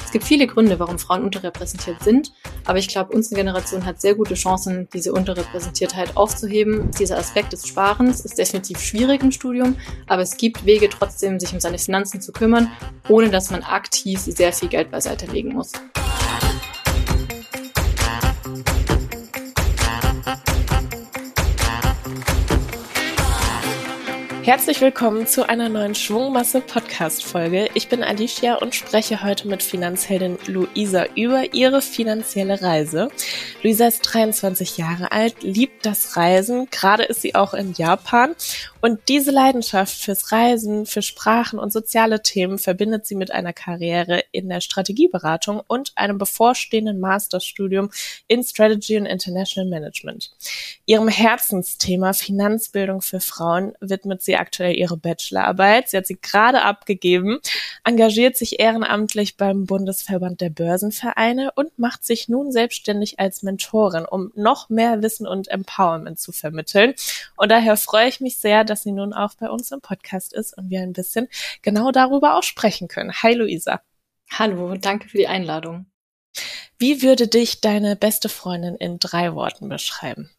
Es gibt viele Gründe, warum Frauen unterrepräsentiert sind, aber ich glaube, unsere Generation hat sehr gute Chancen, diese Unterrepräsentiertheit aufzuheben. Dieser Aspekt des Sparens ist definitiv schwierig im Studium, aber es gibt Wege trotzdem, sich um seine Finanzen zu kümmern, ohne dass man aktiv sehr viel Geld beiseite legen muss. Herzlich willkommen zu einer neuen Schwungmasse-Podcast-Folge. Ich bin Alicia und spreche heute mit Finanzheldin Luisa über ihre finanzielle Reise. Luisa ist 23 Jahre alt, liebt das Reisen, gerade ist sie auch in Japan. Und diese Leidenschaft fürs Reisen, für Sprachen und soziale Themen verbindet sie mit einer Karriere in der Strategieberatung und einem bevorstehenden Masterstudium in Strategy and International Management. Ihrem Herzensthema Finanzbildung für Frauen widmet sie aktuell ihre Bachelorarbeit. Sie hat sie gerade abgegeben, engagiert sich ehrenamtlich beim Bundesverband der Börsenvereine und macht sich nun selbstständig als Mentorin, um noch mehr Wissen und Empowerment zu vermitteln. Und daher freue ich mich sehr, dass sie nun auch bei uns im Podcast ist und wir ein bisschen genau darüber auch sprechen können. Hi Luisa. Hallo, danke für die Einladung. Wie würde dich deine beste Freundin in 3 Worten beschreiben?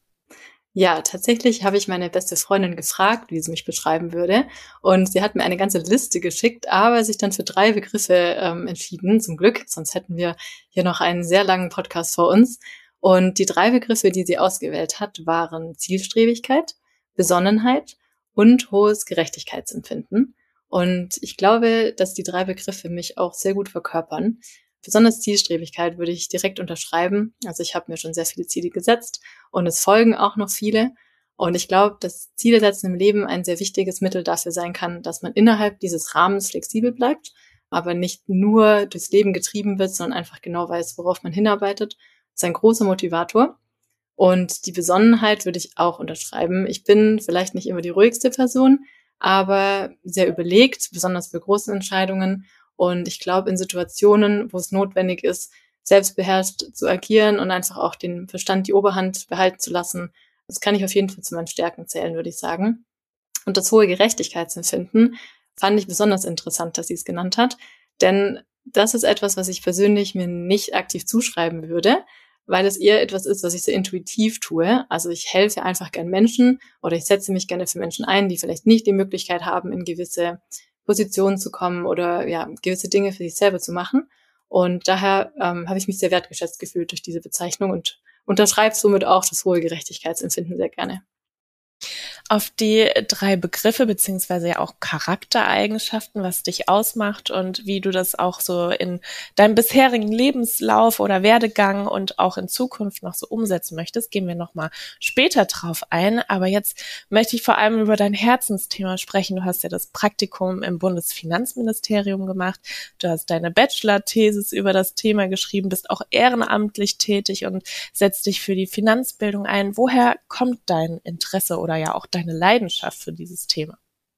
Ja, tatsächlich habe ich meine beste Freundin gefragt, wie sie mich beschreiben würde. Und sie hat mir eine ganze Liste geschickt, aber sich dann für 3 Begriffe entschieden, zum Glück. Sonst hätten wir hier noch einen sehr langen Podcast vor uns. Und die 3 Begriffe, die sie ausgewählt hat, waren Zielstrebigkeit, Besonnenheit und hohes Gerechtigkeitsempfinden. Und ich glaube, dass die 3 Begriffe mich auch sehr gut verkörpern. Besonders Zielstrebigkeit würde ich direkt unterschreiben. Also ich habe mir schon sehr viele Ziele gesetzt und es folgen auch noch viele. Und ich glaube, dass Ziele setzen im Leben ein sehr wichtiges Mittel dafür sein kann, dass man innerhalb dieses Rahmens flexibel bleibt, aber nicht nur durchs Leben getrieben wird, sondern einfach genau weiß, worauf man hinarbeitet. Das ist ein großer Motivator. Und die Besonnenheit würde ich auch unterschreiben. Ich bin vielleicht nicht immer die ruhigste Person, aber sehr überlegt, besonders bei großen Entscheidungen. Und ich glaube, in Situationen, wo es notwendig ist, selbstbeherrscht zu agieren und einfach auch den Verstand die Oberhand behalten zu lassen, das kann ich auf jeden Fall zu meinen Stärken zählen, würde ich sagen. Und das hohe Gerechtigkeitsempfinden fand ich besonders interessant, dass sie es genannt hat, denn das ist etwas, was ich persönlich mir nicht aktiv zuschreiben würde, weil es eher etwas ist, was ich so intuitiv tue. Also ich helfe einfach gern Menschen oder ich setze mich gerne für Menschen ein, die vielleicht nicht die Möglichkeit haben, in gewisse Positionen zu kommen oder ja gewisse Dinge für sich selber zu machen. Und daher habe ich mich sehr wertgeschätzt gefühlt durch diese Bezeichnung und unterschreibe somit auch das hohe Gerechtigkeitsempfinden sehr gerne. Auf die 3 Begriffe beziehungsweise ja auch Charaktereigenschaften, was dich ausmacht und wie du das auch so in deinem bisherigen Lebenslauf oder Werdegang und auch in Zukunft noch so umsetzen möchtest, gehen wir nochmal später drauf ein. Aber jetzt möchte ich vor allem über dein Herzensthema sprechen. Du hast ja das Praktikum im Bundesfinanzministerium gemacht. Du hast deine Bachelor-Thesis über das Thema geschrieben, bist auch ehrenamtlich tätig und setzt dich für die Finanzbildung ein. Woher kommt dein Interesse oder ja auch deine Leidenschaft für dieses Thema?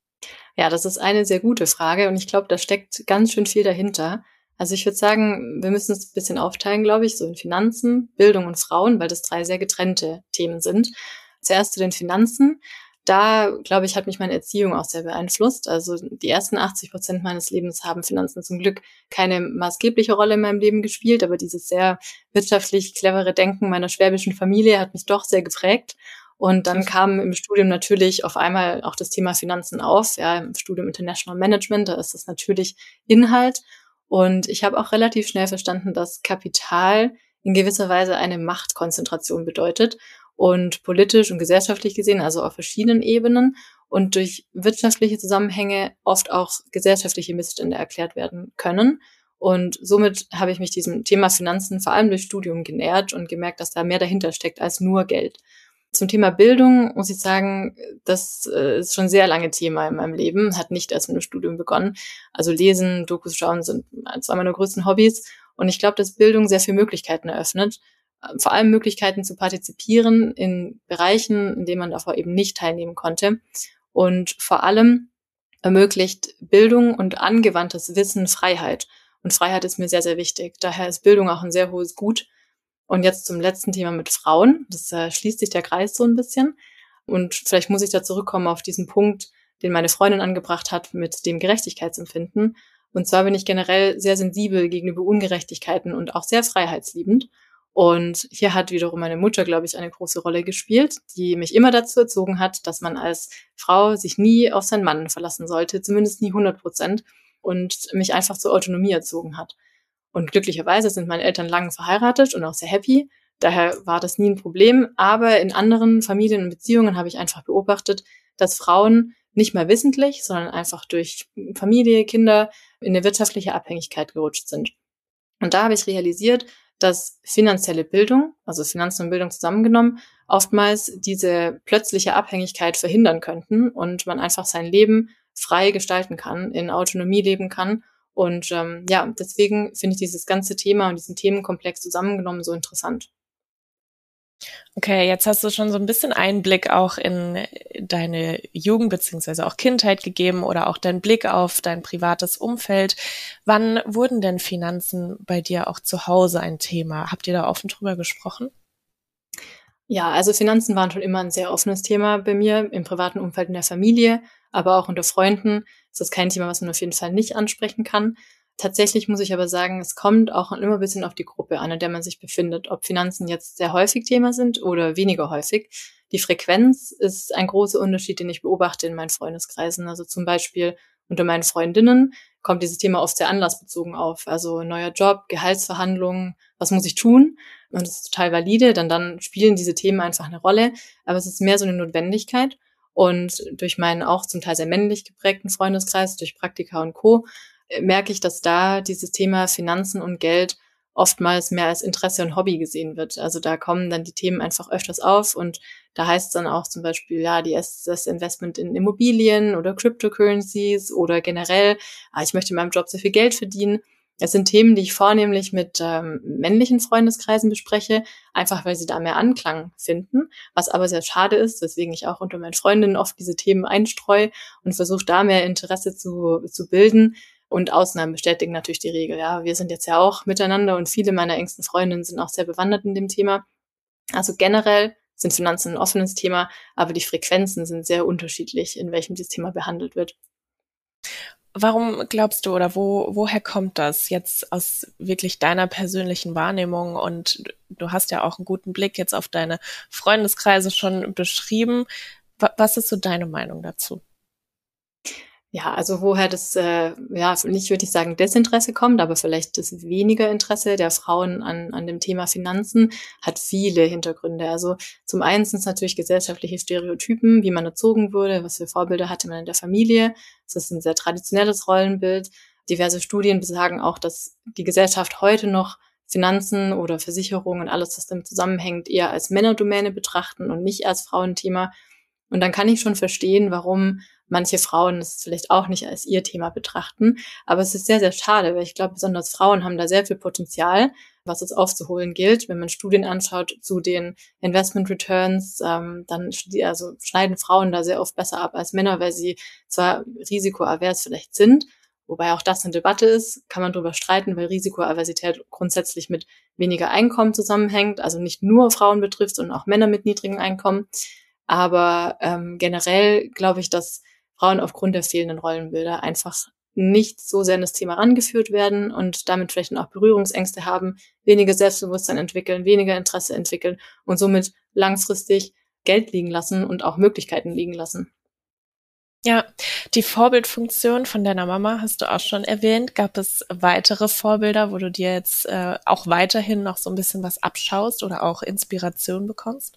Ja, das ist eine sehr gute Frage und ich glaube, da steckt ganz schön viel dahinter. Also ich würde sagen, wir müssen es ein bisschen aufteilen, glaube ich, so in Finanzen, Bildung und Frauen, weil das 3 sehr getrennte Themen sind. Zuerst zu den Finanzen. Da, glaube ich, hat mich meine Erziehung auch sehr beeinflusst. Also die ersten 80% meines Lebens haben Finanzen zum Glück keine maßgebliche Rolle in meinem Leben gespielt, aber dieses sehr wirtschaftlich clevere Denken meiner schwäbischen Familie hat mich doch sehr geprägt. Und dann kam im Studium natürlich auf einmal auch das Thema Finanzen auf. Ja, im Studium International Management, da ist das natürlich Inhalt. Und ich habe auch relativ schnell verstanden, dass Kapital in gewisser Weise eine Machtkonzentration bedeutet und politisch und gesellschaftlich gesehen, also auf verschiedenen Ebenen und durch wirtschaftliche Zusammenhänge oft auch gesellschaftliche Missstände erklärt werden können. Und somit habe ich mich diesem Thema Finanzen vor allem durch Studium genähert und gemerkt, dass da mehr dahinter steckt als nur Geld. Zum Thema Bildung muss ich sagen, das ist schon ein sehr lange Thema in meinem Leben, hat nicht erst mit dem Studium begonnen. Also Lesen, Dokus schauen sind 2 meiner größten Hobbys und ich glaube, dass Bildung sehr viele Möglichkeiten eröffnet, vor allem Möglichkeiten zu partizipieren in Bereichen, in denen man davor eben nicht teilnehmen konnte und vor allem ermöglicht Bildung und angewandtes Wissen Freiheit und Freiheit ist mir sehr, sehr wichtig. Daher ist Bildung auch ein sehr hohes Gut. Und jetzt zum letzten Thema mit Frauen. Das schließt sich der Kreis so ein bisschen. Und vielleicht muss ich da zurückkommen auf diesen Punkt, den meine Freundin angebracht hat mit dem Gerechtigkeitsempfinden. Und zwar bin ich generell sehr sensibel gegenüber Ungerechtigkeiten und auch sehr freiheitsliebend. Und hier hat wiederum meine Mutter, glaube ich, eine große Rolle gespielt, die mich immer dazu erzogen hat, dass man als Frau sich nie auf seinen Mann verlassen sollte, zumindest nie 100%, und mich einfach zur Autonomie erzogen hat. Und glücklicherweise sind meine Eltern lange verheiratet und auch sehr happy. Daher war das nie ein Problem. Aber in anderen Familien und Beziehungen habe ich einfach beobachtet, dass Frauen nicht mal wissentlich, sondern einfach durch Familie, Kinder in eine wirtschaftliche Abhängigkeit gerutscht sind. Und da habe ich realisiert, dass finanzielle Bildung, also Finanzen und Bildung zusammengenommen, oftmals diese plötzliche Abhängigkeit verhindern könnten und man einfach sein Leben frei gestalten kann, in Autonomie leben kann. Und deswegen finde ich dieses ganze Thema und diesen Themenkomplex zusammengenommen so interessant. Okay, jetzt hast du schon so ein bisschen Einblick auch in deine Jugend beziehungsweise auch Kindheit gegeben oder auch deinen Blick auf dein privates Umfeld. Wann wurden denn Finanzen bei dir auch zu Hause ein Thema? Habt ihr da offen drüber gesprochen? Ja, also Finanzen waren schon immer ein sehr offenes Thema bei mir, im privaten Umfeld in der Familie, aber auch unter Freunden. Das ist kein Thema, was man auf jeden Fall nicht ansprechen kann. Tatsächlich muss ich aber sagen, es kommt auch immer ein bisschen auf die Gruppe an, in der man sich befindet, ob Finanzen jetzt sehr häufig Thema sind oder weniger häufig. Die Frequenz ist ein großer Unterschied, den ich beobachte in meinen Freundeskreisen. Also zum Beispiel unter meinen Freundinnen kommt dieses Thema oft sehr anlassbezogen auf. Also neuer Job, Gehaltsverhandlungen, was muss ich tun? Und das ist total valide, dann spielen diese Themen einfach eine Rolle. Aber es ist mehr so eine Notwendigkeit. Und durch meinen auch zum Teil sehr männlich geprägten Freundeskreis, durch Praktika und Co., merke ich, dass da dieses Thema Finanzen und Geld oftmals mehr als Interesse und Hobby gesehen wird. Also da kommen dann die Themen einfach öfters auf und da heißt es dann auch zum Beispiel, ja, das Investment in Immobilien oder Cryptocurrencies oder generell, ich möchte in meinem Job sehr viel Geld verdienen. Es sind Themen, die ich vornehmlich mit männlichen Freundeskreisen bespreche, einfach weil sie da mehr Anklang finden, was aber sehr schade ist, weswegen ich auch unter meinen Freundinnen oft diese Themen einstreue und versuche da mehr Interesse zu bilden. Und Ausnahmen bestätigen natürlich die Regel. Ja, wir sind jetzt ja auch miteinander und viele meiner engsten Freundinnen sind auch sehr bewandert in dem Thema. Also generell sind Finanzen ein offenes Thema, aber die Frequenzen sind sehr unterschiedlich, in welchem dieses Thema behandelt wird. Warum glaubst du oder woher kommt das jetzt aus wirklich deiner persönlichen Wahrnehmung? Und du hast ja auch einen guten Blick jetzt auf deine Freundeskreise schon beschrieben. Was ist so deine Meinung dazu? Ja, also woher das, nicht würde ich sagen Desinteresse kommt, aber vielleicht das weniger Interesse der Frauen an dem Thema Finanzen hat viele Hintergründe. Also zum einen sind es natürlich gesellschaftliche Stereotypen, wie man erzogen wurde, was für Vorbilder hatte man in der Familie. Das ist ein sehr traditionelles Rollenbild. Diverse Studien besagen auch, dass die Gesellschaft heute noch Finanzen oder Versicherungen und alles, was damit zusammenhängt, eher als Männerdomäne betrachten und nicht als Frauenthema. Und dann kann ich schon verstehen, warum manche Frauen es vielleicht auch nicht als ihr Thema betrachten. Aber es ist sehr, sehr schade, weil ich glaube, besonders Frauen haben da sehr viel Potenzial, was es aufzuholen gilt. Wenn man Studien anschaut zu den Investment Returns, dann schneiden Frauen da sehr oft besser ab als Männer, weil sie zwar risikoavers vielleicht sind, wobei auch das eine Debatte ist, kann man darüber streiten, weil Risikoaversität grundsätzlich mit weniger Einkommen zusammenhängt, also nicht nur Frauen betrifft, sondern auch Männer mit niedrigem Einkommen. Aber generell glaube ich, dass Frauen aufgrund der fehlenden Rollenbilder einfach nicht so sehr in das Thema rangeführt werden und damit vielleicht auch Berührungsängste haben, weniger Selbstbewusstsein entwickeln, weniger Interesse entwickeln und somit langfristig Geld liegen lassen und auch Möglichkeiten liegen lassen. Ja, die Vorbildfunktion von deiner Mama hast du auch schon erwähnt. Gab es weitere Vorbilder, wo du dir jetzt auch weiterhin noch so ein bisschen was abschaust oder auch Inspiration bekommst?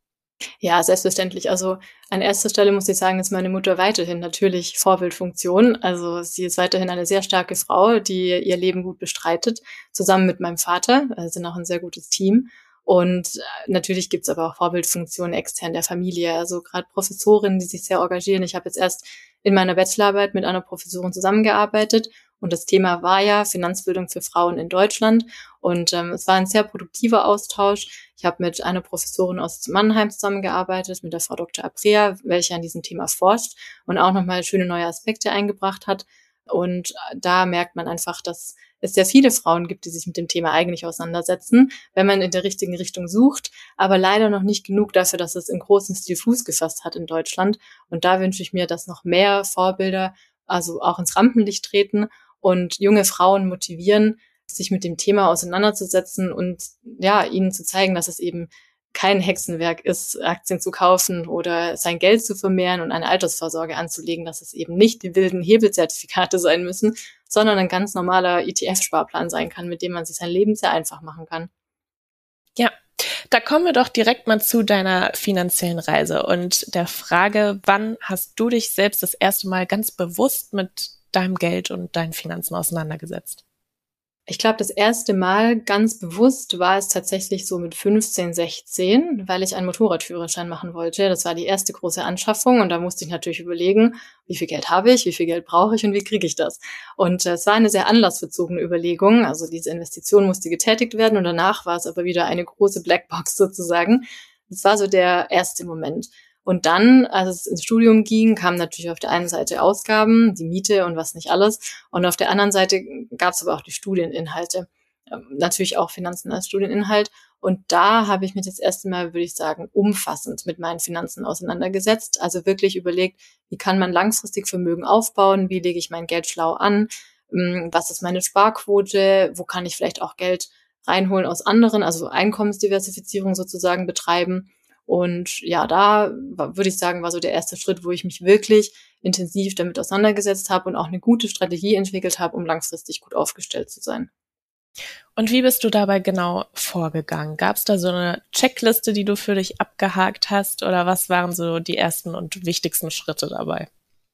Ja, selbstverständlich. Also an erster Stelle muss ich sagen, ist meine Mutter weiterhin natürlich Vorbildfunktion. Also sie ist weiterhin eine sehr starke Frau, die ihr Leben gut bestreitet, zusammen mit meinem Vater. Sind auch ein sehr gutes Team. Und natürlich gibt's aber auch Vorbildfunktionen extern der Familie. Also gerade Professorinnen, die sich sehr engagieren. Ich habe jetzt erst in meiner Bachelorarbeit mit einer Professorin zusammengearbeitet. Und das Thema war ja Finanzbildung für Frauen in Deutschland. Und es war ein sehr produktiver Austausch. Ich habe mit einer Professorin aus Mannheim zusammengearbeitet, mit der Frau Dr. Aprea, welche an diesem Thema forscht und auch nochmal schöne neue Aspekte eingebracht hat. Und da merkt man einfach, dass es sehr viele Frauen gibt, die sich mit dem Thema eigentlich auseinandersetzen, wenn man in der richtigen Richtung sucht, aber leider noch nicht genug dafür, dass es im großen Stil Fuß gefasst hat in Deutschland. Und da wünsche ich mir, dass noch mehr Vorbilder also auch ins Rampenlicht treten und junge Frauen motivieren, sich mit dem Thema auseinanderzusetzen und ja, ihnen zu zeigen, dass es eben kein Hexenwerk ist, Aktien zu kaufen oder sein Geld zu vermehren und eine Altersvorsorge anzulegen, dass es eben nicht die wilden Hebelzertifikate sein müssen, sondern ein ganz normaler ETF-Sparplan sein kann, mit dem man sich sein Leben sehr einfach machen kann. Ja, da kommen wir doch direkt mal zu deiner finanziellen Reise und der Frage, wann hast du dich selbst das erste Mal ganz bewusst mit deinem Geld und deinen Finanzen auseinandergesetzt? Ich glaube, das erste Mal ganz bewusst war es tatsächlich so mit 15, 16, weil ich einen Motorradführerschein machen wollte. Das war die erste große Anschaffung und da musste ich natürlich überlegen, wie viel Geld habe ich, wie viel Geld brauche ich und wie kriege ich das? Und es war eine sehr anlassbezogene Überlegung. Also diese Investition musste getätigt werden und danach war es aber wieder eine große Blackbox sozusagen. Das war so der erste Moment. Und dann, als es ins Studium ging, kamen natürlich auf der einen Seite Ausgaben, die Miete und was nicht alles. Und auf der anderen Seite gab es aber auch die Studieninhalte. Natürlich auch Finanzen als Studieninhalt. Und da habe ich mich das erste Mal, würde ich sagen, umfassend mit meinen Finanzen auseinandergesetzt. Also wirklich überlegt, wie kann man langfristig Vermögen aufbauen? Wie lege ich mein Geld schlau an? Was ist meine Sparquote? Wo kann ich vielleicht auch Geld reinholen aus anderen, also Einkommensdiversifizierung sozusagen betreiben? Und ja, da würde ich sagen, war so der erste Schritt, wo ich mich wirklich intensiv damit auseinandergesetzt habe und auch eine gute Strategie entwickelt habe, um langfristig gut aufgestellt zu sein. Und wie bist du dabei genau vorgegangen? Gab es da so eine Checkliste, die du für dich abgehakt hast, oder was waren so die ersten und wichtigsten Schritte dabei?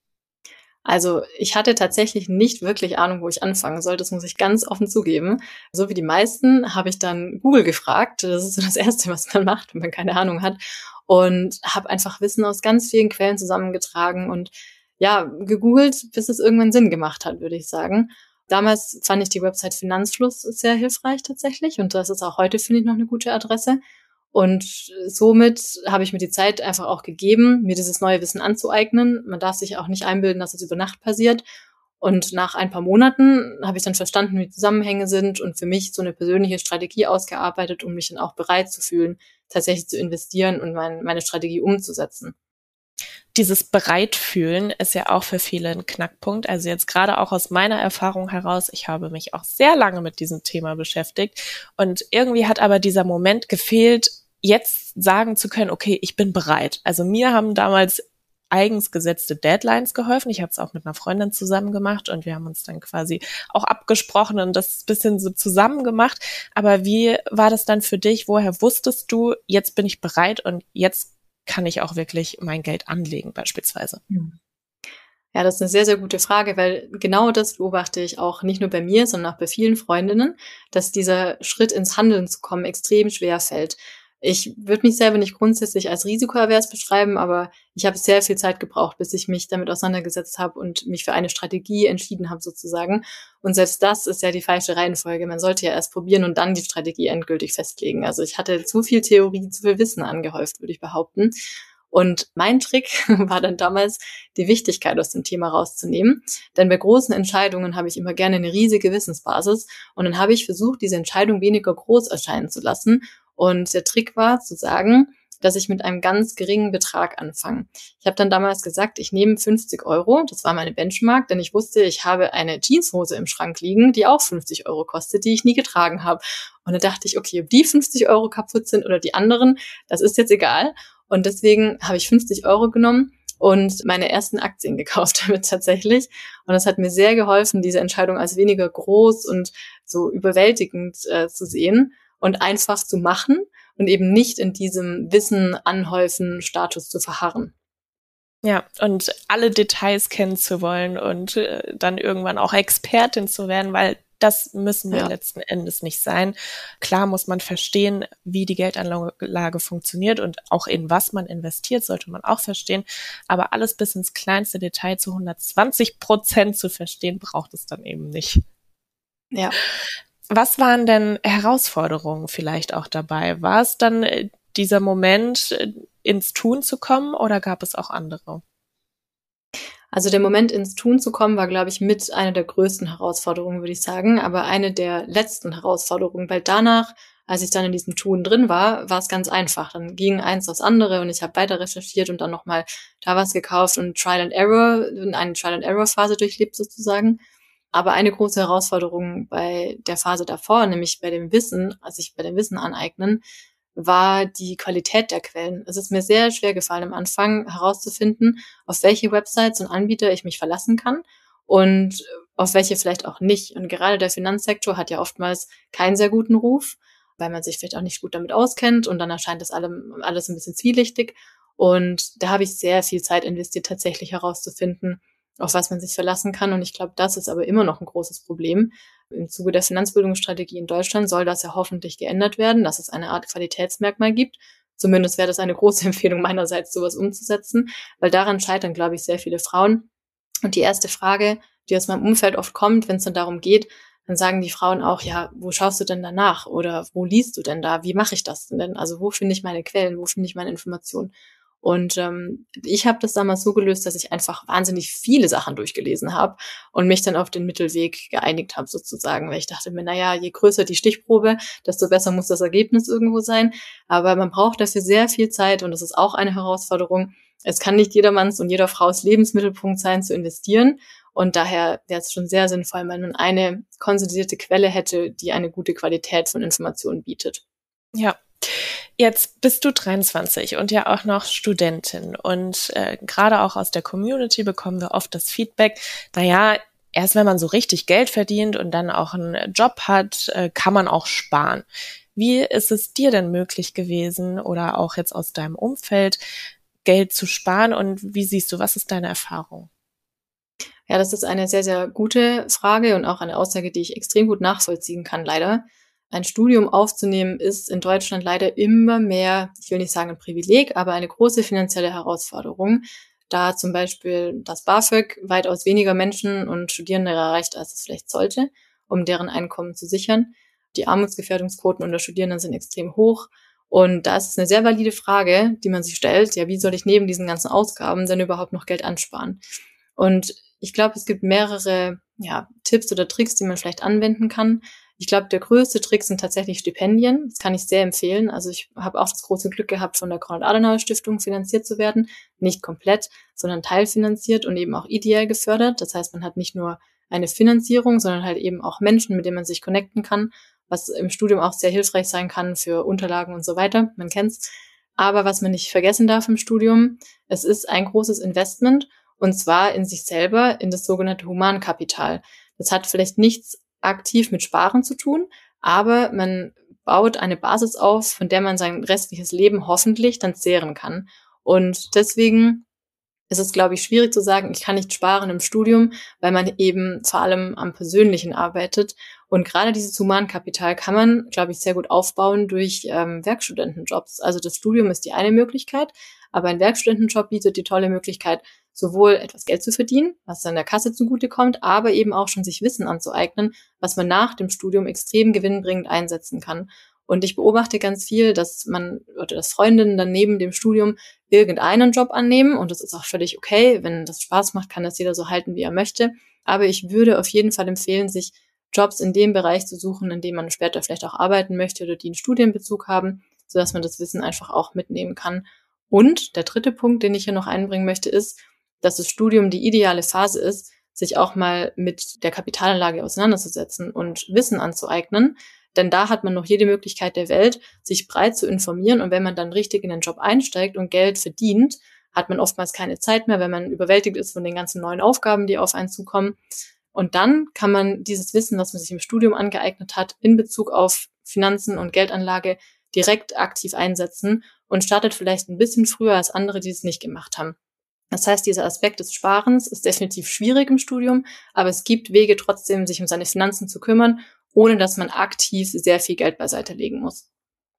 Also ich hatte tatsächlich nicht wirklich Ahnung, wo ich anfangen soll. Das muss ich ganz offen zugeben. So wie die meisten habe ich dann Google gefragt. Das ist so das Erste, was man macht, wenn man keine Ahnung hat. Und habe einfach Wissen aus ganz vielen Quellen zusammengetragen und ja, gegoogelt, bis es irgendwann Sinn gemacht hat, würde ich sagen. Damals fand ich die Website Finanzfluss sehr hilfreich tatsächlich. Und das ist auch heute, finde ich, noch eine gute Adresse. Und somit habe ich mir die Zeit einfach auch gegeben, mir dieses neue Wissen anzueignen. Man darf sich auch nicht einbilden, dass es über Nacht passiert. Und nach ein paar Monaten habe ich dann verstanden, wie die Zusammenhänge sind und für mich so eine persönliche Strategie ausgearbeitet, um mich dann auch bereit zu fühlen, tatsächlich zu investieren und meine Strategie umzusetzen. Dieses Bereitfühlen ist ja auch für viele ein Knackpunkt. Also jetzt gerade auch aus meiner Erfahrung heraus, ich habe mich auch sehr lange mit diesem Thema beschäftigt und irgendwie hat aber dieser Moment gefehlt, jetzt sagen zu können, okay, ich bin bereit. Also mir haben damals eigens gesetzte Deadlines geholfen. Ich habe es auch mit einer Freundin zusammen gemacht und wir haben uns dann quasi auch abgesprochen und das ein bisschen so zusammen gemacht. Aber wie war das dann für dich? Woher wusstest du, jetzt bin ich bereit und jetzt kann ich auch wirklich mein Geld anlegen beispielsweise? Ja, das ist eine sehr, sehr gute Frage, weil genau das beobachte ich auch nicht nur bei mir, sondern auch bei vielen Freundinnen, dass dieser Schritt ins Handeln zu kommen extrem schwer fällt. Ich würde mich selber nicht grundsätzlich als risikoavers beschreiben, aber ich habe sehr viel Zeit gebraucht, bis ich mich damit auseinandergesetzt habe und mich für eine Strategie entschieden habe sozusagen. Und selbst das ist ja die falsche Reihenfolge. Man sollte ja erst probieren und dann die Strategie endgültig festlegen. Also ich hatte zu viel Theorie, zu viel Wissen angehäuft, würde ich behaupten. Und mein Trick war dann damals, die Wichtigkeit aus dem Thema rauszunehmen. Denn bei großen Entscheidungen habe ich immer gerne eine riesige Wissensbasis. Und dann habe ich versucht, diese Entscheidung weniger groß erscheinen zu lassen. Und der Trick war zu sagen, dass ich mit einem ganz geringen Betrag anfange. Ich habe dann damals gesagt, ich nehme 50 Euro, das war meine Benchmark, denn ich wusste, ich habe eine Jeanshose im Schrank liegen, die auch 50 Euro kostet, die ich nie getragen habe. Und dann dachte ich, okay, ob die 50 Euro kaputt sind oder die anderen, das ist jetzt egal. Und deswegen habe ich 50 Euro genommen und meine ersten Aktien gekauft damit tatsächlich. Und das hat mir sehr geholfen, diese Entscheidung als weniger groß und so überwältigend zu sehen und einfach zu machen und eben nicht in diesem Wissen anhäufen Status zu verharren. Ja, und alle Details kennen zu wollen und dann irgendwann auch Expertin zu werden, weil das müssen wir letzten Endes nicht sein. Klar muss man verstehen, wie die Geldanlage funktioniert und auch in was man investiert, sollte man auch verstehen. Aber alles bis ins kleinste Detail zu 120% zu verstehen, braucht es dann eben nicht. Ja. Was waren denn Herausforderungen vielleicht auch dabei? War es dann dieser Moment, ins Tun zu kommen oder gab es auch andere? Also der Moment, ins Tun zu kommen, war, glaube ich, mit einer der größten Herausforderungen, würde ich sagen, aber eine der letzten Herausforderungen, weil danach, als ich dann in diesem Tun drin war es ganz einfach. Dann ging eins aufs andere und ich habe weiter recherchiert und dann nochmal da was gekauft und eine Trial-and-Error-Phase durchlebt sozusagen. Aber eine große Herausforderung bei der Phase davor, nämlich bei dem Wissen, sich bei dem Wissen aneignen, war die Qualität der Quellen. Es ist mir sehr schwer gefallen, am Anfang herauszufinden, auf welche Websites und Anbieter ich mich verlassen kann und auf welche vielleicht auch nicht. Und gerade der Finanzsektor hat ja oftmals keinen sehr guten Ruf, weil man sich vielleicht auch nicht gut damit auskennt und dann erscheint das alles ein bisschen zwielichtig. Und da habe ich sehr viel Zeit investiert, tatsächlich herauszufinden, auf was man sich verlassen kann. Und ich glaube, das ist aber immer noch ein großes Problem. Im Zuge der Finanzbildungsstrategie in Deutschland soll das ja hoffentlich geändert werden, dass es eine Art Qualitätsmerkmal gibt. Zumindest wäre das eine große Empfehlung meinerseits, sowas umzusetzen, weil daran scheitern, glaube ich, sehr viele Frauen. Und die erste Frage, die aus meinem Umfeld oft kommt, wenn es dann darum geht, dann sagen die Frauen auch, ja, wo schaust du denn danach? Oder wo liest du denn da? Wie mache ich das denn? Also wo finde ich meine Quellen? Wo finde ich meine Informationen? Und ich habe das damals so gelöst, dass ich einfach wahnsinnig viele Sachen durchgelesen habe und mich dann auf den Mittelweg geeinigt habe sozusagen, weil ich dachte mir, naja, je größer die Stichprobe, desto besser muss das Ergebnis irgendwo sein. Aber man braucht dafür sehr viel Zeit und das ist auch eine Herausforderung. Es kann nicht jedermanns und jeder Frau's Lebensmittelpunkt sein, zu investieren. Und daher wäre es schon sehr sinnvoll, wenn man eine konsolidierte Quelle hätte, die eine gute Qualität von Informationen bietet. Ja. Jetzt bist du 23 und ja auch noch Studentin und gerade auch aus der Community bekommen wir oft das Feedback, naja, erst wenn man so richtig Geld verdient und dann auch einen Job hat, kann man auch sparen. Wie ist es dir denn möglich gewesen oder auch jetzt aus deinem Umfeld, Geld zu sparen und wie siehst du, was ist deine Erfahrung? Ja, das ist eine sehr, sehr gute Frage und auch eine Aussage, die ich extrem gut nachvollziehen kann, leider. Ein Studium aufzunehmen ist in Deutschland leider immer mehr, ich will nicht sagen ein Privileg, aber eine große finanzielle Herausforderung, da zum Beispiel das BAföG weitaus weniger Menschen und Studierende erreicht, als es vielleicht sollte, um deren Einkommen zu sichern. Die Armutsgefährdungsquoten unter Studierenden sind extrem hoch. Und da ist es eine sehr valide Frage, die man sich stellt, ja, wie soll ich neben diesen ganzen Ausgaben denn überhaupt noch Geld ansparen? Und ich glaube, es gibt mehrere Tipps oder Tricks, die man vielleicht anwenden kann. Ich glaube, der größte Trick sind tatsächlich Stipendien. Das kann ich sehr empfehlen. Also ich habe auch das große Glück gehabt, von der Konrad-Adenauer-Stiftung finanziert zu werden. Nicht komplett, sondern teilfinanziert und eben auch ideell gefördert. Das heißt, man hat nicht nur eine Finanzierung, sondern halt eben auch Menschen, mit denen man sich connecten kann, was im Studium auch sehr hilfreich sein kann für Unterlagen und so weiter. Man kennt's. Aber was man nicht vergessen darf im Studium, es ist ein großes Investment und zwar in sich selber, in das sogenannte Humankapital. Das hat vielleicht nichts aktiv mit Sparen zu tun, aber man baut eine Basis auf, von der man sein restliches Leben hoffentlich dann zehren kann. Und deswegen ist es, glaube ich, schwierig zu sagen, ich kann nicht sparen im Studium, weil man eben vor allem am Persönlichen arbeitet. Und gerade dieses Humankapital kann man, glaube ich, sehr gut aufbauen durch Werkstudentenjobs. Also das Studium ist die eine Möglichkeit, aber ein Werkstudentenjob bietet die tolle Möglichkeit, sowohl etwas Geld zu verdienen, was dann der Kasse zugutekommt, aber eben auch schon sich Wissen anzueignen, was man nach dem Studium extrem gewinnbringend einsetzen kann. Und ich beobachte ganz viel, dass Freundinnen dann neben dem Studium irgendeinen Job annehmen und das ist auch völlig okay. Wenn das Spaß macht, kann das jeder so halten, wie er möchte. Aber ich würde auf jeden Fall empfehlen, sich Jobs in dem Bereich zu suchen, in dem man später vielleicht auch arbeiten möchte oder die einen Studienbezug haben, sodass man das Wissen einfach auch mitnehmen kann. Und der dritte Punkt, den ich hier noch einbringen möchte, ist, dass das Studium die ideale Phase ist, sich auch mal mit der Kapitalanlage auseinanderzusetzen und Wissen anzueignen. Denn da hat man noch jede Möglichkeit der Welt, sich breit zu informieren. Und wenn man dann richtig in den Job einsteigt und Geld verdient, hat man oftmals keine Zeit mehr, wenn man überwältigt ist von den ganzen neuen Aufgaben, die auf einen zukommen. Und dann kann man dieses Wissen, was man sich im Studium angeeignet hat, in Bezug auf Finanzen und Geldanlage direkt aktiv einsetzen und startet vielleicht ein bisschen früher als andere, die es nicht gemacht haben. Das heißt, dieser Aspekt des Sparens ist definitiv schwierig im Studium, aber es gibt Wege trotzdem, sich um seine Finanzen zu kümmern, ohne dass man aktiv sehr viel Geld beiseite legen muss.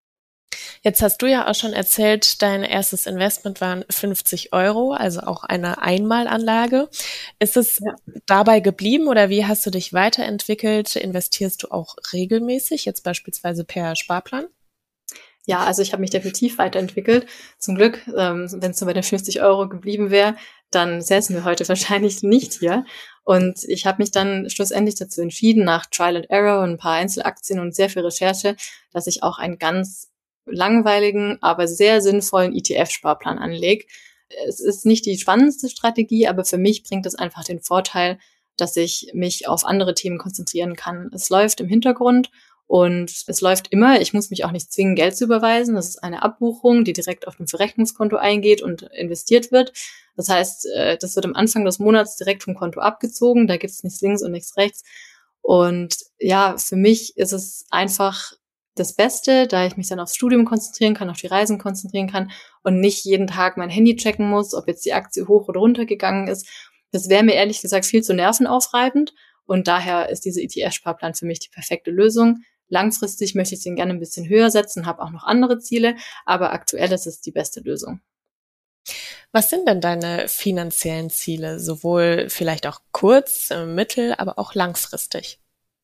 Jetzt hast du ja auch schon erzählt, dein erstes Investment waren 50 €, also auch eine Einmalanlage. Ist es dabei geblieben oder wie hast du dich weiterentwickelt? Investierst du auch regelmäßig, jetzt beispielsweise per Sparplan? Ja, also ich habe mich definitiv weiterentwickelt. Zum Glück, wenn es nur bei den 50 € geblieben wäre, dann säßen wir heute wahrscheinlich nicht hier. Und ich habe mich dann schlussendlich dazu entschieden, nach Trial and Error und ein paar Einzelaktien und sehr viel Recherche, dass ich auch einen ganz langweiligen, aber sehr sinnvollen ETF-Sparplan anlege. Es ist nicht die spannendste Strategie, aber für mich bringt es einfach den Vorteil, dass ich mich auf andere Themen konzentrieren kann. Es läuft im Hintergrund und es läuft immer. Ich muss mich auch nicht zwingen, Geld zu überweisen. Das ist eine Abbuchung, die direkt auf dem Verrechnungskonto eingeht und investiert wird. Das heißt, das wird am Anfang des Monats direkt vom Konto abgezogen. Da gibt es nichts links und nichts rechts. Und ja, für mich ist es einfach das Beste, da ich mich dann aufs Studium konzentrieren kann, auf die Reisen konzentrieren kann und nicht jeden Tag mein Handy checken muss, ob jetzt die Aktie hoch oder runter gegangen ist. Das wäre mir ehrlich gesagt viel zu nervenaufreibend und daher ist dieser ETF-Sparplan für mich die perfekte Lösung. Langfristig möchte ich den gerne ein bisschen höher setzen, habe auch noch andere Ziele, aber aktuell ist es die beste Lösung. Was sind denn deine finanziellen Ziele, sowohl vielleicht auch kurz-, mittel-, aber auch langfristig?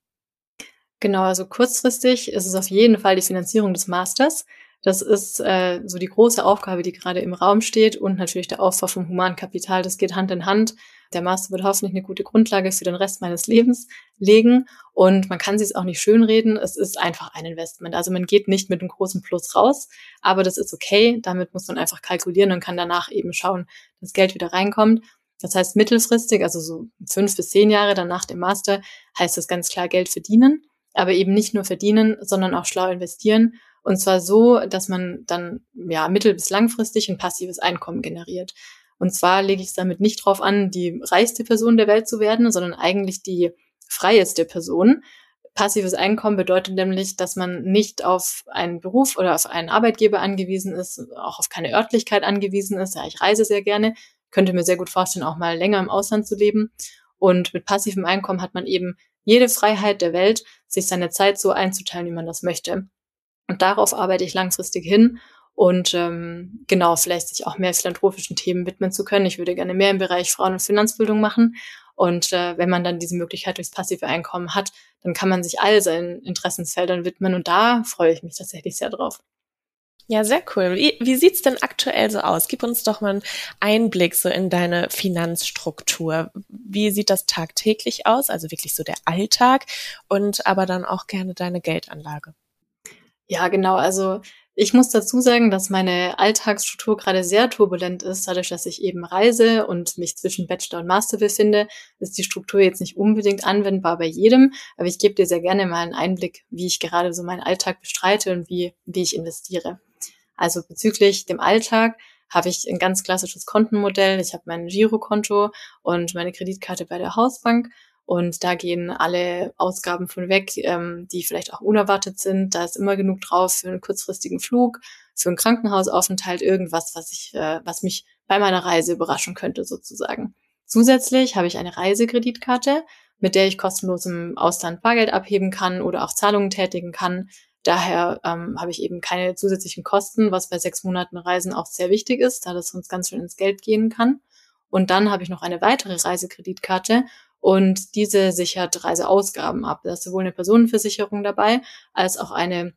Genau, also kurzfristig ist es auf jeden Fall die Finanzierung des Masters. Das ist so die große Aufgabe, die gerade im Raum steht und natürlich der Aufbau vom Humankapital. Das geht Hand in Hand. Der Master wird hoffentlich eine gute Grundlage für den Rest meines Lebens legen und man kann sich es auch nicht schönreden. Es ist einfach ein Investment. Also man geht nicht mit einem großen Plus raus, aber das ist okay. Damit muss man einfach kalkulieren und kann danach eben schauen, dass Geld wieder reinkommt. Das heißt mittelfristig, also so 5 bis 10 Jahre dann nach dem Master, heißt das ganz klar Geld verdienen. Aber eben nicht nur verdienen, sondern auch schlau investieren. Und zwar so, dass man dann mittel- bis langfristig ein passives Einkommen generiert. Und zwar lege ich es damit nicht drauf an, die reichste Person der Welt zu werden, sondern eigentlich die freieste Person. Passives Einkommen bedeutet nämlich, dass man nicht auf einen Beruf oder auf einen Arbeitgeber angewiesen ist, auch auf keine Örtlichkeit angewiesen ist. Ja, ich reise sehr gerne, könnte mir sehr gut vorstellen, auch mal länger im Ausland zu leben. Und mit passivem Einkommen hat man eben jede Freiheit der Welt, sich seine Zeit so einzuteilen, wie man das möchte. Und darauf arbeite ich langfristig hin und vielleicht sich auch mehr philanthropischen Themen widmen zu können. Ich würde gerne mehr im Bereich Frauen- und Finanzbildung machen. Und wenn man dann diese Möglichkeit durchs passive Einkommen hat, dann kann man sich all seinen Interessensfeldern widmen. Und da freue ich mich tatsächlich sehr drauf. Ja, sehr cool. Wie sieht's denn aktuell so aus? Gib uns doch mal einen Einblick so in deine Finanzstruktur. Wie sieht das tagtäglich aus? Also wirklich so der Alltag und aber dann auch gerne deine Geldanlage. Ja, genau. Also ich muss dazu sagen, dass meine Alltagsstruktur gerade sehr turbulent ist. Dadurch, dass ich eben reise und mich zwischen Bachelor und Master befinde, ist die Struktur jetzt nicht unbedingt anwendbar bei jedem. Aber ich gebe dir sehr gerne mal einen Einblick, wie ich gerade so meinen Alltag bestreite und wie ich investiere. Also bezüglich dem Alltag habe ich ein ganz klassisches Kontenmodell. Ich habe mein Girokonto und meine Kreditkarte bei der Hausbank. Und da gehen alle Ausgaben von weg, die vielleicht auch unerwartet sind. Da ist immer genug drauf für einen kurzfristigen Flug, für einen Krankenhausaufenthalt, irgendwas, was mich bei meiner Reise überraschen könnte sozusagen. Zusätzlich habe ich eine Reisekreditkarte, mit der ich kostenlos im Ausland Bargeld abheben kann oder auch Zahlungen tätigen kann. Daher habe ich eben keine zusätzlichen Kosten, was bei 6 Monaten Reisen auch sehr wichtig ist, da das sonst ganz schön ins Geld gehen kann. Und dann habe ich noch eine weitere Reisekreditkarte und diese sichert Reiseausgaben ab. Da ist sowohl eine Personenversicherung dabei, als auch eine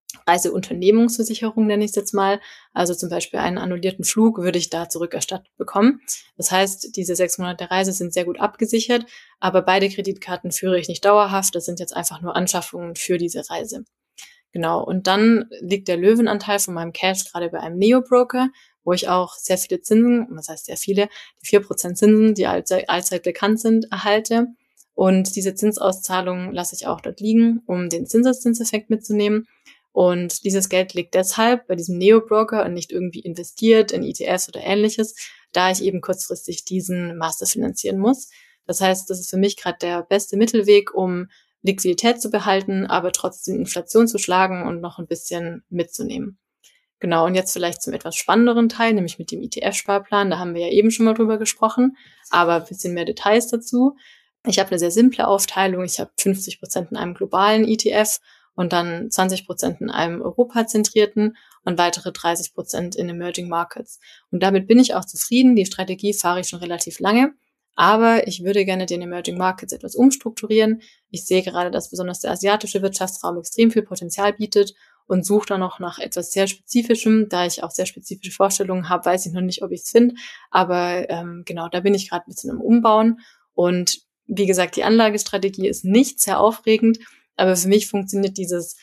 Reiseunternehmungsversicherung, nenne ich es jetzt mal. Also zum Beispiel einen annullierten Flug würde ich da zurückerstattet bekommen. Das heißt, diese 6 Monate Reise sind sehr gut abgesichert, aber beide Kreditkarten führe ich nicht dauerhaft. Das sind jetzt einfach nur Anschaffungen für diese Reise. Genau, und dann liegt der Löwenanteil von meinem Cash gerade bei einem Neo-Broker, wo ich auch sehr viele Zinsen, was heißt sehr viele, die 4% Zinsen, die allzeit bekannt sind, erhalte. Und diese Zinsauszahlungen lasse ich auch dort liegen, um den Zinseszinseffekt mitzunehmen. Und dieses Geld liegt deshalb bei diesem Neo-Broker und nicht irgendwie investiert in ETFs oder ähnliches, da ich eben kurzfristig diesen Master finanzieren muss. Das heißt, das ist für mich gerade der beste Mittelweg, um Liquidität zu behalten, aber trotzdem Inflation zu schlagen und noch ein bisschen mitzunehmen. Genau, und jetzt vielleicht zum etwas spannenderen Teil, nämlich mit dem ETF-Sparplan. Da haben wir ja eben schon mal drüber gesprochen, aber ein bisschen mehr Details dazu. Ich habe eine sehr simple Aufteilung. Ich habe 50% in einem globalen ETF und dann 20% in einem europazentrierten und weitere 30% in Emerging Markets. Und damit bin ich auch zufrieden. Die Strategie fahre ich schon relativ lange. Aber ich würde gerne den Emerging Markets etwas umstrukturieren. Ich sehe gerade, dass besonders der asiatische Wirtschaftsraum extrem viel Potenzial bietet und suche dann noch nach etwas sehr Spezifischem. Da ich auch sehr spezifische Vorstellungen habe, weiß ich noch nicht, ob ich es finde. Aber genau, da bin ich gerade ein bisschen im Umbauen. Und wie gesagt, die Anlagestrategie ist nicht sehr aufregend, aber für mich funktioniert dieses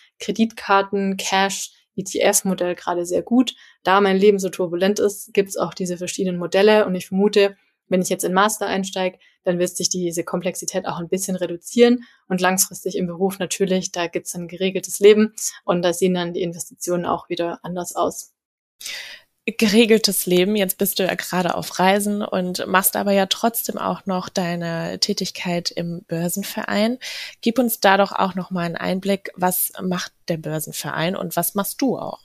Kreditkarten-Cash-ETF-Modell gerade sehr gut. Da mein Leben so turbulent ist, gibt es auch diese verschiedenen Modelle und ich vermute, wenn ich jetzt in Master einsteige, dann wird sich diese Komplexität auch ein bisschen reduzieren und langfristig im Beruf natürlich, da gibt's ein geregeltes Leben und da sehen dann die Investitionen auch wieder anders aus. Geregeltes Leben. Jetzt bist du ja gerade auf Reisen und machst aber ja trotzdem auch noch deine Tätigkeit im Börsenverein. Gib uns da doch auch noch mal einen Einblick, was macht der Börsenverein und was machst du auch?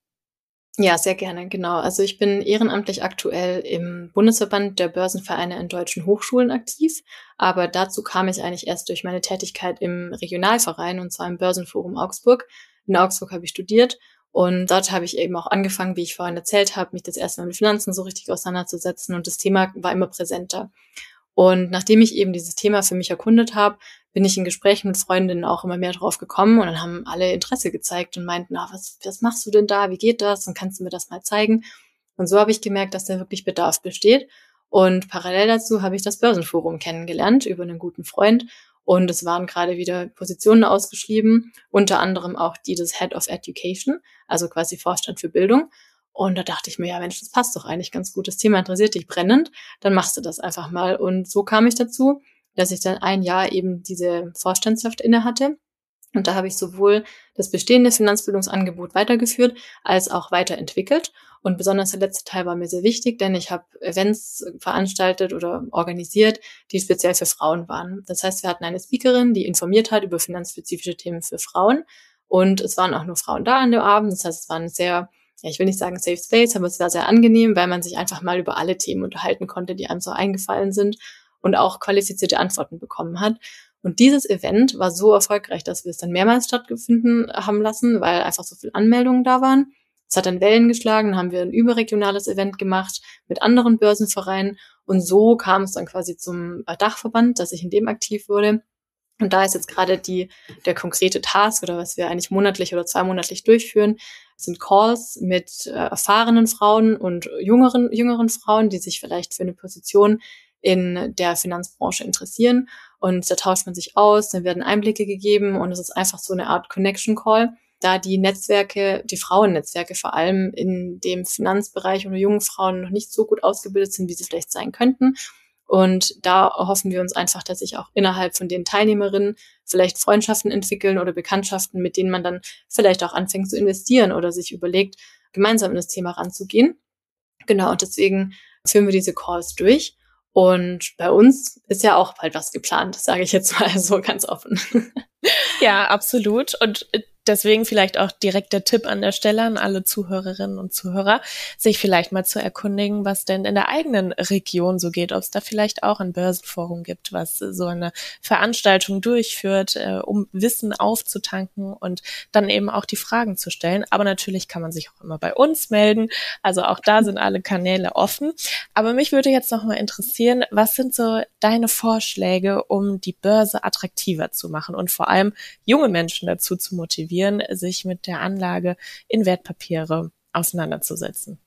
Ja, sehr gerne, genau. Also ich bin ehrenamtlich aktuell im Bundesverband der Börsenvereine in deutschen Hochschulen aktiv, aber dazu kam ich eigentlich erst durch meine Tätigkeit im Regionalverein, und zwar im Börsenforum Augsburg. In Augsburg habe ich studiert und dort habe ich eben auch angefangen, wie ich vorhin erzählt habe, mich das erste Mal mit Finanzen so richtig auseinanderzusetzen, und das Thema war immer präsenter. Und nachdem ich eben dieses Thema für mich erkundet habe, bin ich in Gesprächen mit Freundinnen auch immer mehr drauf gekommen, und dann haben alle Interesse gezeigt und meinten, was machst du denn da? Wie geht das? Und kannst du mir das mal zeigen? Und so habe ich gemerkt, dass da wirklich Bedarf besteht. Und parallel dazu habe ich das Börsenforum kennengelernt über einen guten Freund. Und es waren gerade wieder Positionen ausgeschrieben, unter anderem auch die des Head of Education, also quasi Vorstand für Bildung. Und da dachte ich mir, ja Mensch, das passt doch eigentlich ganz gut. Das Thema interessiert dich brennend, dann machst du das einfach mal. Und so kam ich dazu, dass ich dann ein Jahr eben diese Vorstandschaft inne hatte. Und da habe ich sowohl das bestehende Finanzbildungsangebot weitergeführt, als auch weiterentwickelt. Und besonders der letzte Teil war mir sehr wichtig, denn ich habe Events veranstaltet oder organisiert, die speziell für Frauen waren. Das heißt, wir hatten eine Speakerin, die informiert hat über finanzspezifische Themen für Frauen. Und es waren auch nur Frauen da an dem Abend. Das heißt, es war ein sehr, ja, ich will nicht sagen Safe Space, aber es war sehr angenehm, weil man sich einfach mal über alle Themen unterhalten konnte, die einem so eingefallen sind, und auch qualifizierte Antworten bekommen hat. Und dieses Event war so erfolgreich, dass wir es dann mehrmals stattgefunden haben lassen, weil einfach so viele Anmeldungen da waren. Es hat dann Wellen geschlagen, dann haben wir ein überregionales Event gemacht mit anderen Börsenvereinen, und so kam es dann quasi zum Dachverband, dass ich in dem aktiv wurde. Und da ist jetzt gerade der konkrete Task, oder was wir eigentlich monatlich oder zweimonatlich durchführen, sind Calls mit erfahrenen Frauen und jüngeren Frauen, die sich vielleicht für eine Position in der Finanzbranche interessieren. Und da tauscht man sich aus, dann werden Einblicke gegeben, und es ist einfach so eine Art Connection Call, da die Netzwerke, die Frauennetzwerke vor allem in dem Finanzbereich oder jungen Frauen noch nicht so gut ausgebildet sind, wie sie vielleicht sein könnten. Und da hoffen wir uns einfach, dass sich auch innerhalb von den Teilnehmerinnen vielleicht Freundschaften entwickeln oder Bekanntschaften, mit denen man dann vielleicht auch anfängt zu investieren oder sich überlegt, gemeinsam in das Thema ranzugehen. Genau, und deswegen führen wir diese Calls durch. Und bei uns ist ja auch bald was geplant, sage ich jetzt mal so ganz offen. Ja, absolut. Und deswegen vielleicht auch direkt der Tipp an der Stelle an alle Zuhörerinnen und Zuhörer, sich vielleicht mal zu erkundigen, was denn in der eigenen Region so geht, ob es da vielleicht auch ein Börsenforum gibt, was so eine Veranstaltung durchführt, um Wissen aufzutanken und dann eben auch die Fragen zu stellen. Aber natürlich kann man sich auch immer bei uns melden. Also auch da sind alle Kanäle offen. Aber mich würde jetzt noch mal interessieren, was sind so deine Vorschläge, um die Börse attraktiver zu machen und vor allem junge Menschen dazu zu motivieren, sich mit der Anlage in Wertpapiere auseinanderzusetzen?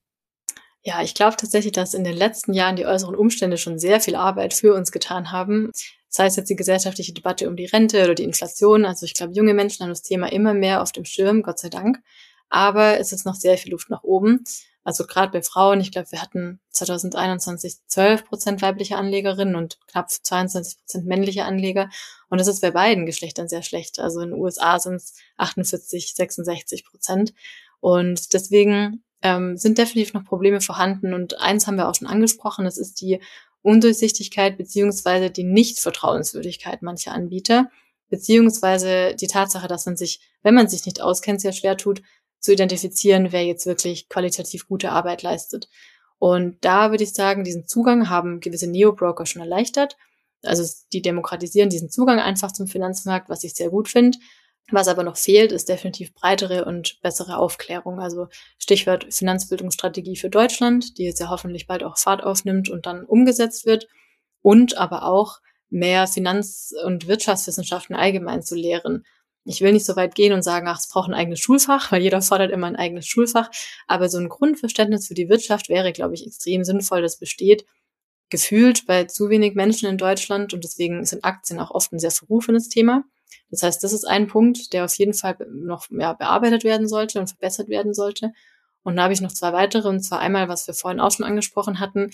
Ja, ich glaube tatsächlich, dass in den letzten Jahren die äußeren Umstände schon sehr viel Arbeit für uns getan haben. Sei es jetzt die gesellschaftliche Debatte um die Rente oder die Inflation. Also ich glaube, junge Menschen haben das Thema immer mehr auf dem Schirm, Gott sei Dank. Aber es ist noch sehr viel Luft nach oben. Also gerade bei Frauen, ich glaube, wir hatten 2021 12% weibliche Anlegerinnen und knapp 22% männliche Anleger. Und das ist bei beiden Geschlechtern sehr schlecht. Also in den USA sind es 48, 66%. Und deswegen sind definitiv noch Probleme vorhanden. Und eins haben wir auch schon angesprochen, das ist die Undurchsichtigkeit beziehungsweise die Nichtvertrauenswürdigkeit mancher Anbieter, beziehungsweise die Tatsache, dass man sich, wenn man sich nicht auskennt, sehr schwer tut, zu identifizieren, wer jetzt wirklich qualitativ gute Arbeit leistet. Und da würde ich sagen, diesen Zugang haben gewisse Neo-Broker schon erleichtert. Also die demokratisieren diesen Zugang einfach zum Finanzmarkt, was ich sehr gut finde. Was aber noch fehlt, ist definitiv breitere und bessere Aufklärung. Also Stichwort Finanzbildungsstrategie für Deutschland, die jetzt ja hoffentlich bald auch Fahrt aufnimmt und dann umgesetzt wird. Und aber auch mehr Finanz- und Wirtschaftswissenschaften allgemein zu lehren. Ich will nicht so weit gehen und sagen, ach, es braucht ein eigenes Schulfach, weil jeder fordert immer ein eigenes Schulfach. Aber so ein Grundverständnis für die Wirtschaft wäre, glaube ich, extrem sinnvoll. Das besteht gefühlt bei zu wenig Menschen in Deutschland, und deswegen sind Aktien auch oft ein sehr verrufenes Thema. Das heißt, das ist ein Punkt, der auf jeden Fall noch bearbeitet werden sollte und verbessert werden sollte. Und da habe ich noch zwei weitere, und zwar einmal, was wir vorhin auch schon angesprochen hatten,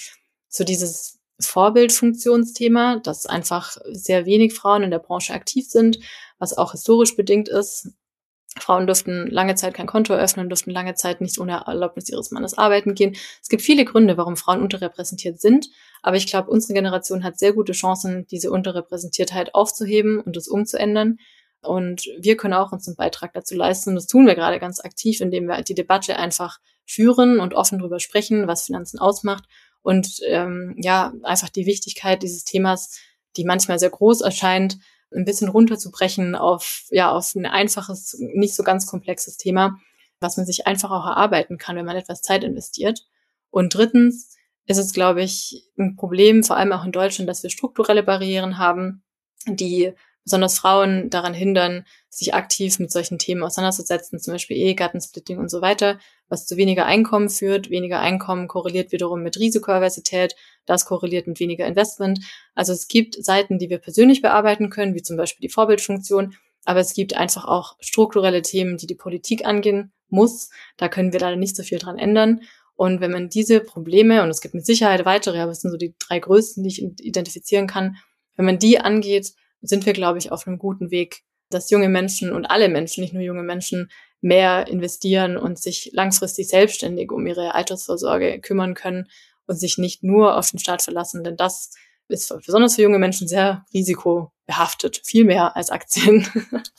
so dieses Vorbildfunktionsthema, dass einfach sehr wenig Frauen in der Branche aktiv sind, was auch historisch bedingt ist. Frauen durften lange Zeit kein Konto eröffnen, durften lange Zeit nicht ohne Erlaubnis ihres Mannes arbeiten gehen. Es gibt viele Gründe, warum Frauen unterrepräsentiert sind. Aber ich glaube, unsere Generation hat sehr gute Chancen, diese Unterrepräsentiertheit aufzuheben und das umzuändern. Und wir können auch unseren Beitrag dazu leisten. Das tun wir gerade ganz aktiv, indem wir die Debatte einfach führen und offen darüber sprechen, was Finanzen ausmacht. Und einfach die Wichtigkeit dieses Themas, die manchmal sehr groß erscheint, ein bisschen runterzubrechen auf ein einfaches, nicht so ganz komplexes Thema, was man sich einfach auch erarbeiten kann, wenn man etwas Zeit investiert. Und drittens ist es, glaube ich, ein Problem, vor allem auch in Deutschland, dass wir strukturelle Barrieren haben, die besonders Frauen daran hindern, sich aktiv mit solchen Themen auseinanderzusetzen, zum Beispiel Ehegattensplitting und so weiter, was zu weniger Einkommen führt. Weniger Einkommen korreliert wiederum mit Risikoaversität, das korreliert mit weniger Investment. Also es gibt Seiten, die wir persönlich bearbeiten können, wie zum Beispiel die Vorbildfunktion, aber es gibt einfach auch strukturelle Themen, die die Politik angehen muss. Da können wir leider nicht so viel dran ändern. Und wenn man diese Probleme, und es gibt mit Sicherheit weitere, aber es sind so die 3 größten, die ich identifizieren kann, wenn man die angeht, sind wir, glaube ich, auf einem guten Weg, dass junge Menschen und alle Menschen, nicht nur junge Menschen, mehr investieren und sich langfristig selbstständig um ihre Altersvorsorge kümmern können und sich nicht nur auf den Staat verlassen, denn das ist besonders für junge Menschen sehr risikobehaftet, viel mehr als Aktien.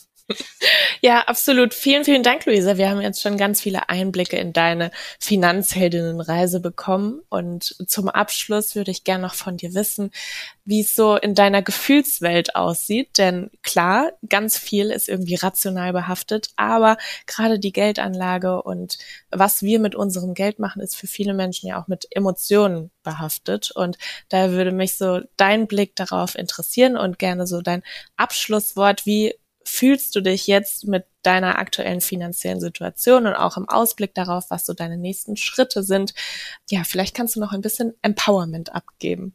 Ja, absolut. Vielen, vielen Dank, Luisa. Wir haben jetzt schon ganz viele Einblicke in deine Finanzheldinnenreise bekommen. Und zum Abschluss würde ich gerne noch von dir wissen, wie es so in deiner Gefühlswelt aussieht. Denn klar, ganz viel ist irgendwie rational behaftet, aber gerade die Geldanlage und was wir mit unserem Geld machen, ist für viele Menschen ja auch mit Emotionen behaftet. Und daher würde mich so dein Blick darauf interessieren und gerne so dein Abschlusswort. Wie fühlst du dich jetzt mit deiner aktuellen finanziellen Situation und auch im Ausblick darauf, was so deine nächsten Schritte sind? Ja, vielleicht kannst du noch ein bisschen Empowerment abgeben.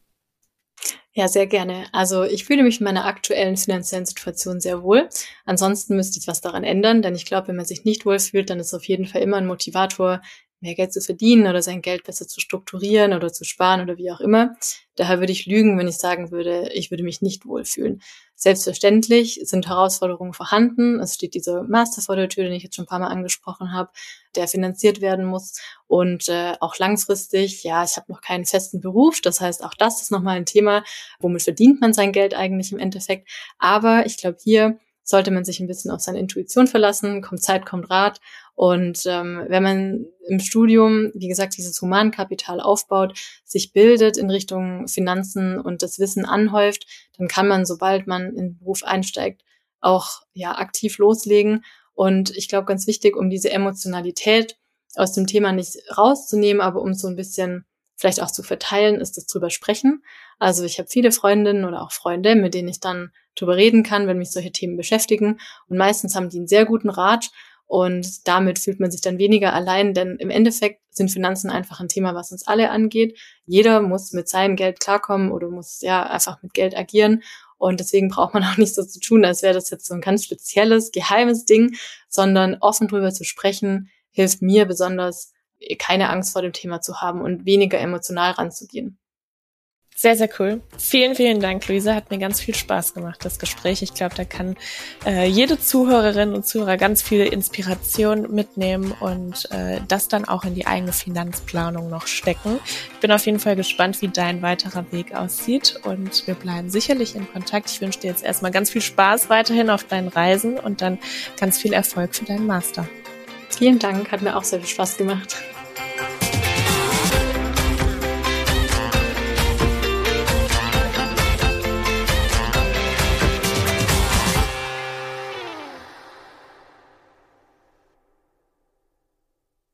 Ja, sehr gerne. Also ich fühle mich in meiner aktuellen finanziellen Situation sehr wohl. Ansonsten müsste ich was daran ändern, denn ich glaube, wenn man sich nicht wohl fühlt, dann ist auf jeden Fall immer ein Motivator, mehr Geld zu verdienen oder sein Geld besser zu strukturieren oder zu sparen oder wie auch immer. Daher würde ich lügen, wenn ich sagen würde, ich würde mich nicht wohlfühlen. Selbstverständlich sind Herausforderungen vorhanden. Es steht dieser Master vor der Tür, den ich jetzt schon ein paar Mal angesprochen habe, der finanziert werden muss. Und auch langfristig, ich habe noch keinen festen Beruf. Das heißt, auch das ist nochmal ein Thema, womit verdient man sein Geld eigentlich im Endeffekt. Aber ich glaube, hier sollte man sich ein bisschen auf seine Intuition verlassen. Kommt Zeit, kommt Rat. Und wenn man im Studium, wie gesagt, dieses Humankapital aufbaut, sich bildet in Richtung Finanzen und das Wissen anhäuft, dann kann man, sobald man in den Beruf einsteigt, auch aktiv loslegen. Und ich glaube, ganz wichtig, um diese Emotionalität aus dem Thema nicht rauszunehmen, aber um so ein bisschen vielleicht auch zu verteilen, ist das drüber sprechen. Also ich habe viele Freundinnen oder auch Freunde, mit denen ich dann drüber reden kann, wenn mich solche Themen beschäftigen. Und meistens haben die einen sehr guten Rat. Und damit fühlt man sich dann weniger allein, denn im Endeffekt sind Finanzen einfach ein Thema, was uns alle angeht. Jeder muss mit seinem Geld klarkommen oder muss einfach mit Geld agieren. Und deswegen braucht man auch nicht so zu tun, als wäre das jetzt so ein ganz spezielles, geheimes Ding, sondern offen drüber zu sprechen, hilft mir besonders, keine Angst vor dem Thema zu haben und weniger emotional ranzugehen. Sehr, sehr cool. Vielen, vielen Dank, Luisa. Hat mir ganz viel Spaß gemacht, das Gespräch. Ich glaube, da kann jede Zuhörerin und Zuhörer ganz viel Inspiration mitnehmen und das dann auch in die eigene Finanzplanung noch stecken. Ich bin auf jeden Fall gespannt, wie dein weiterer Weg aussieht und wir bleiben sicherlich in Kontakt. Ich wünsche dir jetzt erstmal ganz viel Spaß weiterhin auf deinen Reisen und dann ganz viel Erfolg für deinen Master. Vielen Dank, hat mir auch sehr viel Spaß gemacht.